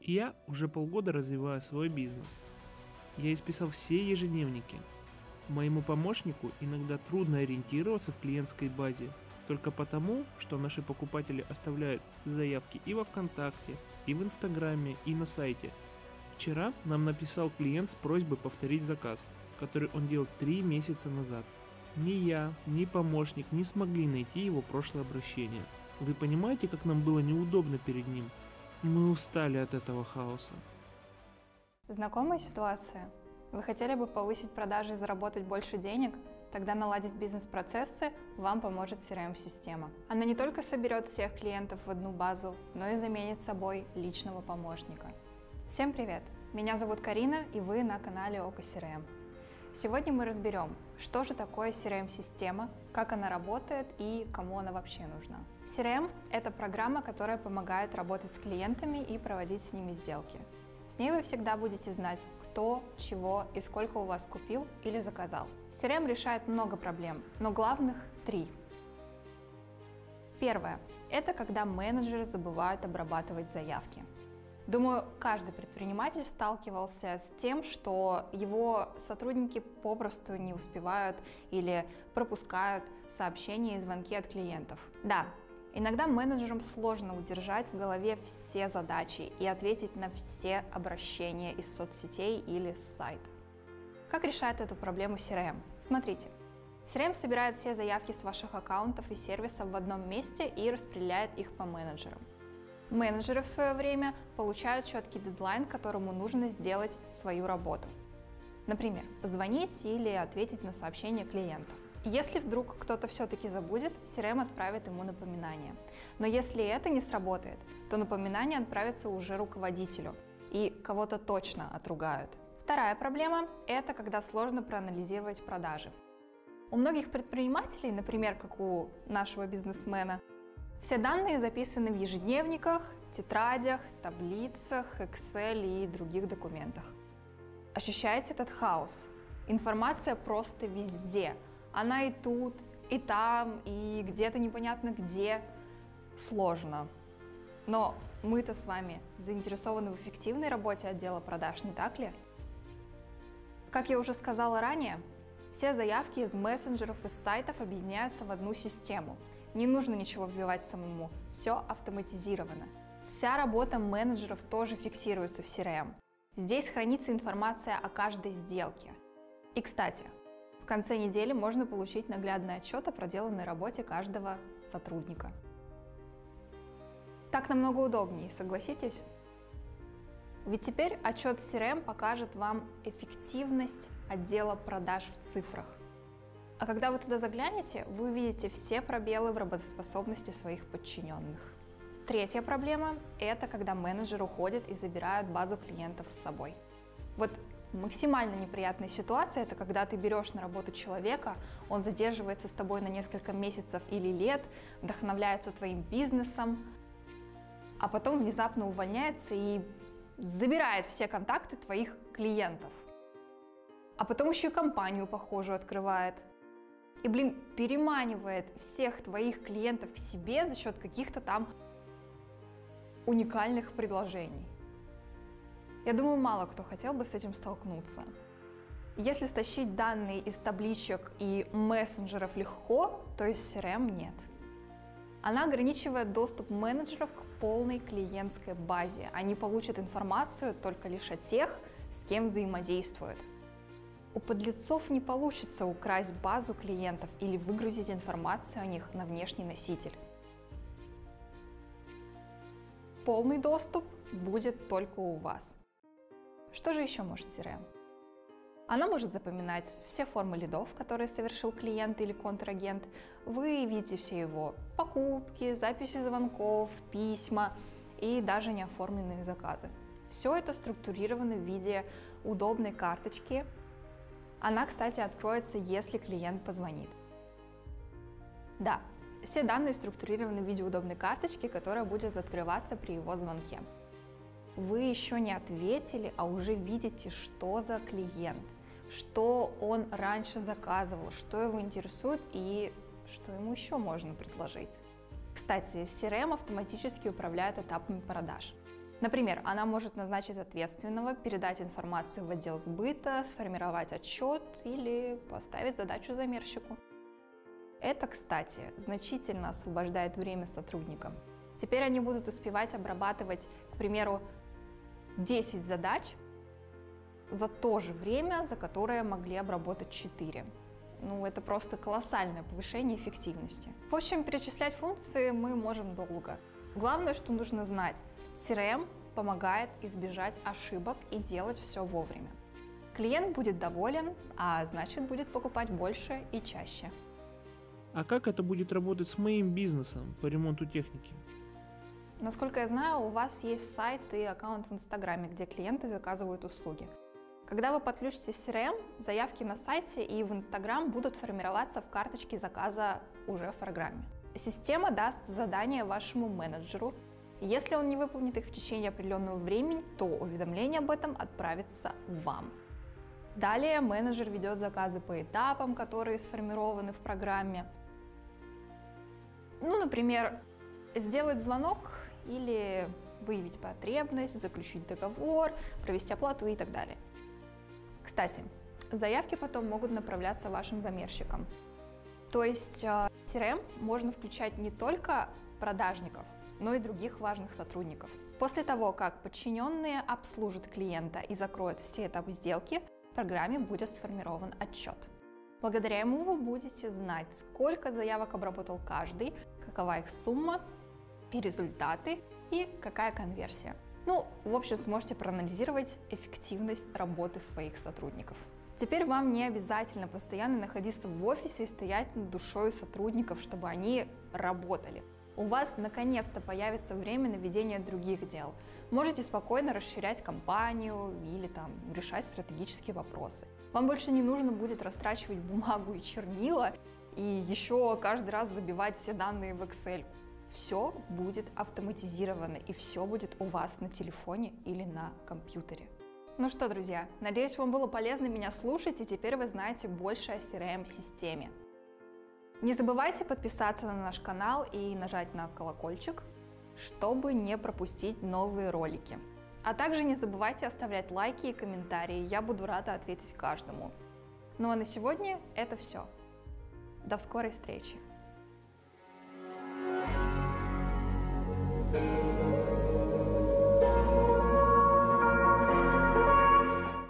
Я уже полгода развиваю свой бизнес. Я исписал все ежедневники. Моему помощнику иногда трудно ориентироваться в клиентской базе, только потому, что наши покупатели оставляют заявки и во ВКонтакте, и в Инстаграме, и на сайте. Вчера нам написал клиент с просьбой повторить заказ, который он делал 3 месяца назад. Ни я, ни помощник не смогли найти его прошлое обращение. Вы понимаете, как нам было неудобно перед ним? Мы устали от этого хаоса. Знакомая ситуация? Вы хотели бы повысить продажи и заработать больше денег? Тогда наладить бизнес-процессы вам поможет CRM-система. Она не только соберет всех клиентов в одну базу, но и заменит собой личного помощника. Всем привет! Меня зовут Карина, и вы на канале OKCRM. Сегодня мы разберем, что же такое CRM-система, как она работает и кому она вообще нужна. CRM – это программа, которая помогает работать с клиентами и проводить с ними сделки. С ней вы всегда будете знать, кто, чего и сколько у вас купил или заказал. CRM решает много проблем, но главных 3. Первое – это когда менеджеры забывают обрабатывать заявки. Думаю, каждый предприниматель сталкивался с тем, что его сотрудники попросту не успевают или пропускают сообщения и звонки от клиентов. Да, иногда менеджерам сложно удержать в голове все задачи и ответить на все обращения из соцсетей или с сайта. Как решает эту проблему CRM? Смотрите. CRM собирает все заявки с ваших аккаунтов и сервисов в одном месте и распределяет их по менеджерам. Менеджеры в свое время получают четкий дедлайн, которому нужно сделать свою работу. Например, позвонить или ответить на сообщение клиента. Если вдруг кто-то все-таки забудет, CRM отправит ему напоминание. Но если это не сработает, то напоминание отправится уже руководителю, и кого-то точно отругают. Вторая проблема – это когда сложно проанализировать продажи. У многих предпринимателей, например, как у нашего бизнесмена, все данные записаны в ежедневниках, тетрадях, таблицах, Excel и других документах. Ощущаете этот хаос? Информация просто везде. Она и тут, и там, и где-то непонятно где. Сложно. Но мы-то с вами заинтересованы в эффективной работе отдела продаж, не так ли? Как я уже сказала ранее, все заявки из мессенджеров и сайтов объединяются в одну систему. Не нужно ничего вбивать самому, все автоматизировано. Вся работа менеджеров тоже фиксируется в CRM. Здесь хранится информация о каждой сделке. И, кстати, в конце недели можно получить наглядный отчет о проделанной работе каждого сотрудника. Так намного удобнее, согласитесь? Ведь теперь отчет в CRM покажет вам эффективность отдела продаж в цифрах. А когда вы туда заглянете, вы увидите все пробелы в работоспособности своих подчиненных. Третья проблема – это когда менеджер уходит и забирают базу клиентов с собой. Вот максимально неприятная ситуация – это когда ты берешь на работу человека, он задерживается с тобой на несколько месяцев или лет, вдохновляется твоим бизнесом, а потом внезапно увольняется и забирает все контакты твоих клиентов. А потом еще и компанию похожую открывает. И, переманивает всех твоих клиентов к себе за счет каких-то там уникальных предложений. Я думаю, мало кто хотел бы с этим столкнуться. Если стащить данные из табличек и мессенджеров легко, то из CRM нет. Она ограничивает доступ менеджеров к полной клиентской базе. Они получат информацию только лишь о тех, с кем взаимодействуют. У подлецов не получится украсть базу клиентов или выгрузить информацию о них на внешний носитель. Полный доступ будет только у вас. Что же еще может CRM? Она может запоминать все формы лидов, которые совершил клиент или контрагент. Вы видите все его покупки, записи звонков, письма и даже неоформленные заказы. Все это структурировано в виде удобной карточки. Она, кстати, откроется, если клиент позвонит. Да, все данные структурированы в виде удобной карточки, которая будет открываться при его звонке. Вы еще не ответили, а уже видите, что за клиент, что он раньше заказывал, что его интересует и что ему еще можно предложить. Кстати, CRM автоматически управляет этапами продаж. Например, она может назначить ответственного, передать информацию в отдел сбыта, сформировать отчет или поставить задачу замерщику. Это, кстати, значительно освобождает время сотрудникам. Теперь они будут успевать обрабатывать, к примеру, 10 задач за то же время, за которое могли обработать 4. Это просто колоссальное повышение эффективности. В общем, перечислять функции мы можем долго. Главное, что нужно знать: CRM помогает избежать ошибок и делать все вовремя. Клиент будет доволен, а значит будет покупать больше и чаще. А как это будет работать с моим бизнесом по ремонту техники? Насколько я знаю, у вас есть сайт и аккаунт в Инстаграме, где клиенты заказывают услуги. Когда вы подключите CRM, заявки на сайте и в Инстаграм будут формироваться в карточке заказа уже в программе. Система даст задание вашему менеджеру. Если он не выполнит их в течение определенного времени, то уведомление об этом отправится вам. Далее менеджер ведет заказы по этапам, которые сформированы в программе. Например, сделать звонок или выявить потребность, заключить договор, провести оплату и так далее. Кстати, заявки потом могут направляться вашим замерщикам. То есть в CRM можно включать не только продажников, но и других важных сотрудников. После того, как подчиненные обслужат клиента и закроют все этапы сделки, в программе будет сформирован отчет. Благодаря ему вы будете знать, сколько заявок обработал каждый, какова их сумма и результаты, и какая конверсия. В общем, сможете проанализировать эффективность работы своих сотрудников. Теперь вам не обязательно постоянно находиться в офисе и стоять над душой сотрудников, чтобы они работали. У вас наконец-то появится время на ведение других дел. Можете спокойно расширять компанию или решать стратегические вопросы. Вам больше не нужно будет растрачивать бумагу и чернила и еще каждый раз забивать все данные в Excel. Все будет автоматизировано и все будет у вас на телефоне или на компьютере. Что, друзья, надеюсь, вам было полезно меня слушать, и теперь вы знаете больше о CRM-системе. Не забывайте подписаться на наш канал и нажать на колокольчик, чтобы не пропустить новые ролики. А также не забывайте оставлять лайки и комментарии, я буду рада ответить каждому. А на сегодня это все. До скорой встречи!